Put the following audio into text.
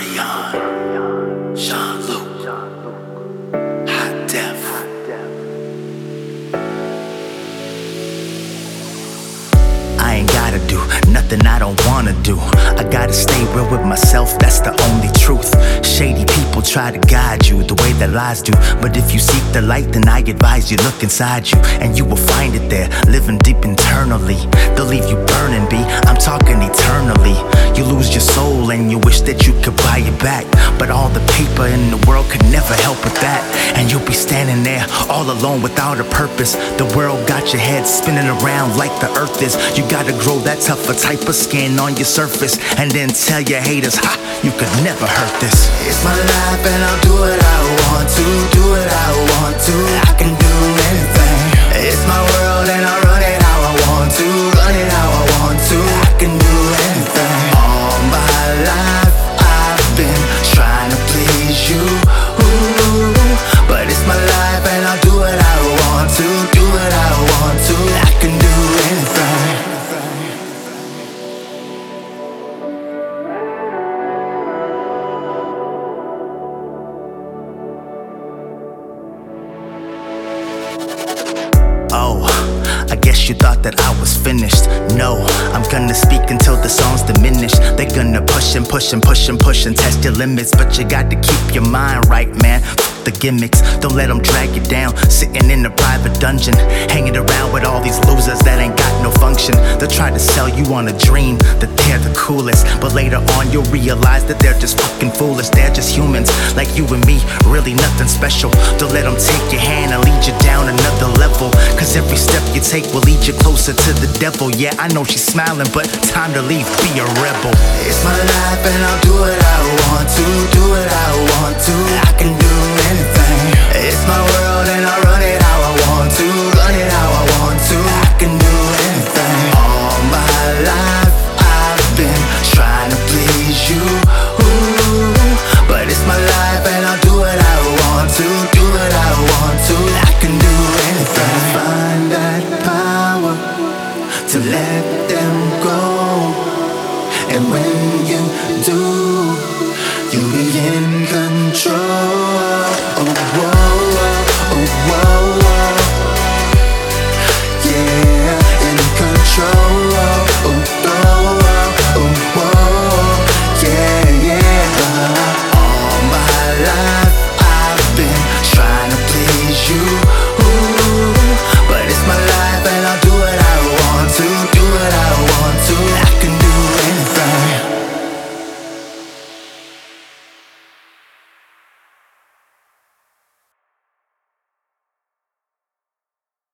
Cardion, Jean-Luc, Hot Def. I ain't gotta do nothing I don't wanna do. I gotta stay real with myself, that's the only truth. Shady people try to guide you the way that lies do, but if you seek the light, then I advise you look inside you, and you will find it there, living deep internally. They'll leave you burning, B, I'm talking eternally. You lose your soul and you wish that you could buy it back, but all the paper in the world could never help with that. And you'll be standing there all alone without a purpose. The world got your head spinning around like the earth is. You gotta grow that tougher type of skin on your surface, and then tell your haters, ha, you could never hurt this. It's my life and I'll do what I want to, do what I want to. I can do anything. It's my world and I'll run it how I want to, run it how I want to. I can do anything. All my life I've been trying to please you, ooh, but it's my life and I'll do what I want to, do what I want to. I can do anything. Oh, I guess you thought that I was finished. No, I'm gonna speak until the song's diminished. They're gonna push and push and push and push and test your limits, but you got to keep your mind right, man. The gimmicks, don't let them drag you down. Sitting in a private dungeon, hanging around with all these losers that ain't got no function. They'll try to sell you on a dream that they're the coolest, but later on you'll realize that they're just fucking foolish. They're just humans like you and me, really nothing special. Don't let them take your hand and lead you down another level, cause every step you take will lead you closer to the devil. Yeah, I know she's smiling, but time to leave, be a rebel. It's my life and I'll do what I want to, do what I want to. I can do anything. It's my world and I'll run it how I want to, run it how I want to. I can do anything. All my life I've been trying to please you, ooh, but it's my life and I'll do what I want to, do what I want to. I can do anything. Find that power to let them go, and when you do, you'll be in control.